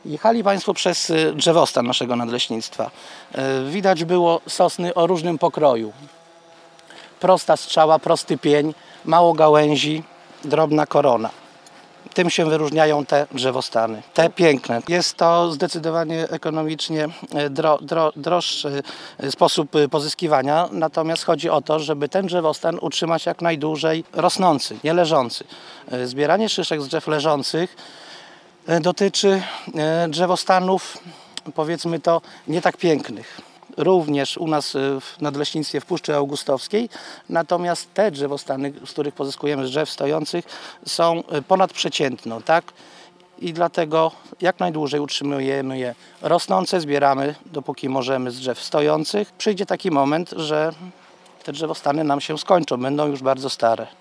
Jechali Państwo przez drzewostan naszego nadleśnictwa. Widać było sosny o różnym pokroju. Prosta strzała, prosty pień, mało gałęzi, drobna korona. Tym się wyróżniają te drzewostany, te piękne. Jest to zdecydowanie ekonomicznie droższy sposób pozyskiwania, natomiast chodzi o to, żeby ten drzewostan utrzymać jak najdłużej rosnący, nie leżący. Zbieranie szyszek z drzew leżących dotyczy drzewostanów, powiedzmy to, nie tak pięknych. Również u nas w nadleśnictwie w Puszczy Augustowskiej, natomiast te drzewostany, z których pozyskujemy z drzew stojących, są ponadprzeciętną, tak? I dlatego jak najdłużej utrzymujemy je rosnące, zbieramy dopóki możemy z drzew stojących. Przyjdzie taki moment, że te drzewostany nam się skończą, będą już bardzo stare.